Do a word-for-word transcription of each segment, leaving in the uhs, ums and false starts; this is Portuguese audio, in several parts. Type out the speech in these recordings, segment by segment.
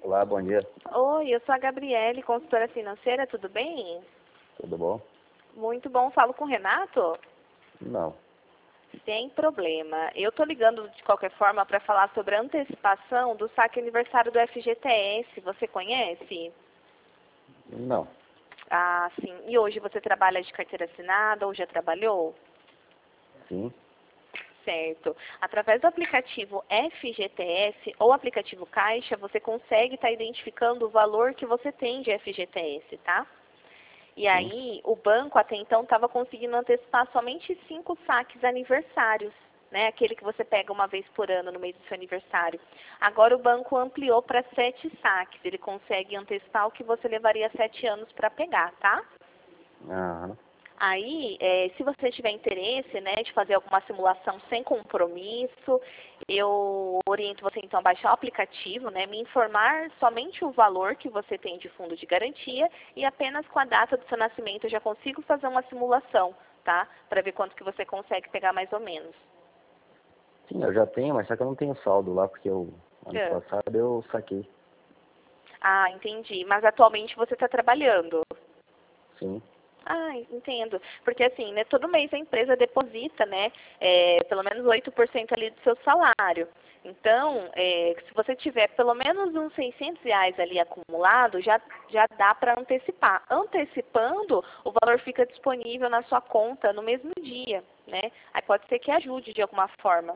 Olá, bom dia. Oi, eu sou a Gabriele, consultora financeira, tudo bem? Tudo bom? Muito bom, falo com o Renato? Não. Sem problema. Eu tô ligando de qualquer forma para falar sobre a antecipação do saque aniversário do F G T S. Você conhece? Não. Ah, sim. E hoje você trabalha de carteira assinada ou já trabalhou? Sim. Certo. Através do aplicativo F G T S ou aplicativo Caixa, você consegue estar identificando o valor que você tem de F G T S, tá? E Sim. aí, o banco até então estava conseguindo antecipar somente cinco saques aniversários, né? Aquele que você pega uma vez por ano no mês do seu aniversário. Agora o banco ampliou para sete saques. Ele consegue antecipar o que você levaria sete anos para pegar, tá? Aham. Aí, é, se você tiver interesse, né, de fazer alguma simulação sem compromisso, eu oriento você então a baixar o aplicativo, né, me informar somente o valor que você tem de fundo de garantia e apenas com a data do seu nascimento eu já consigo fazer uma simulação, tá? Para ver quanto que você consegue pegar mais ou menos. Sim, eu já tenho, mas só que eu não tenho saldo lá, porque eu, ano É. passado eu saquei. Ah, entendi. Mas atualmente você está trabalhando? Sim. Ah, entendo. Porque assim, né, todo mês a empresa deposita, né, é, pelo menos oito por cento ali do seu salário. Então, é, se você tiver pelo menos uns seiscentos reais ali acumulado, já, já dá para antecipar. Antecipando, o valor fica disponível na sua conta no mesmo dia, né? Aí pode ser que ajude de alguma forma.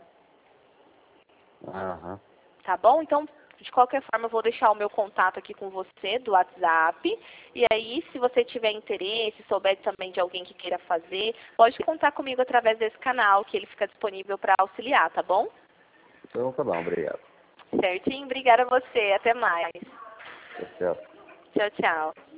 Aham. Tá bom? Então, de qualquer forma, eu vou deixar o meu contato aqui com você do WhatsApp. E aí, se você tiver interesse, souber também de alguém que queira fazer, pode contar comigo através desse canal, que ele fica disponível para auxiliar, tá bom? Então tá bom, obrigado. Certinho? Obrigada a você. Até mais. Tchau, tchau. Tchau, tchau.